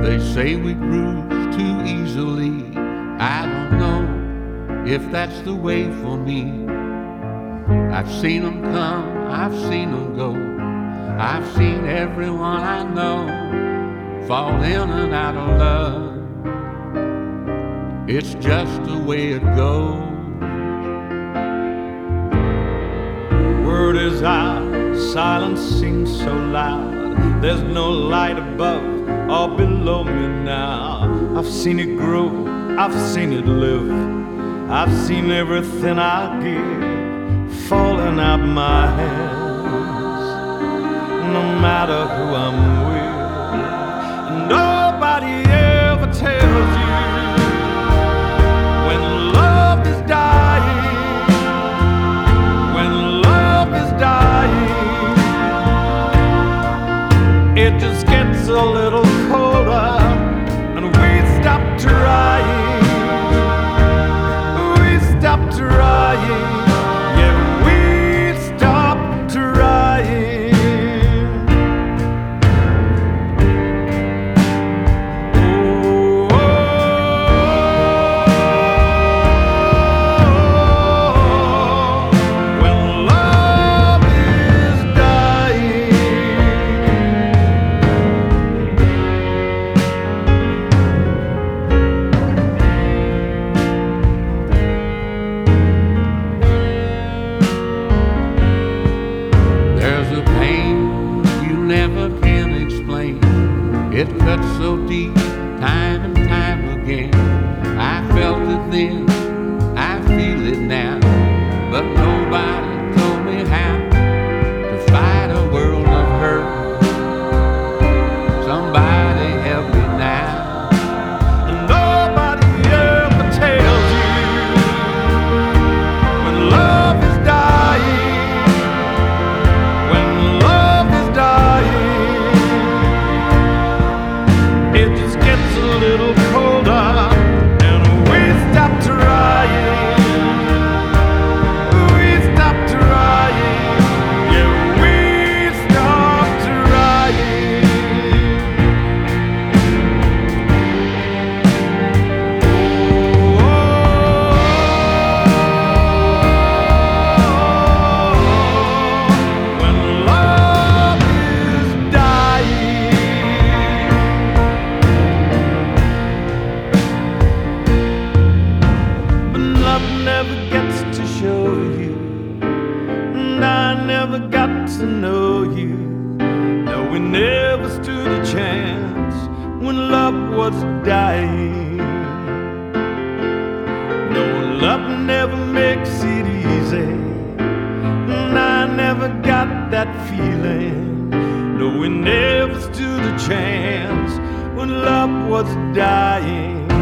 They say we bruise too easily. I don't know if that's the way for me. I've seen them come, I've seen them go. I've seen everyone I know fall in and out of love. It's just the way it goes. Word is out, silence seems so loud. There's no light above or below me now. I've seen it grow, I've seen it live. I've seen everything I give falling out my hands. No matter who I'm with, nobody ever tells you when love is dying. When love is dying, it just gets a little colder, and we stop trying. We stop trying. Yeah, we stop trying. Oh, when love is dying. There's a pain you never can explain. It cuts so deep, time and time again. I felt it then, I feel it now, but nobody told me how to fight a world of hurt. Somebody help me now. Nobody ever tells you when love is dying. When love is dying, it just gets a little colder, and we stop trying. We stop trying. Yeah, we stop trying. When love is dying, but love never gets to show you, and I never got to know you. No, we never stood a chance when love was dying. No, love never makes it easy, and I never got that feeling. No, we never stood a chance when love was dying.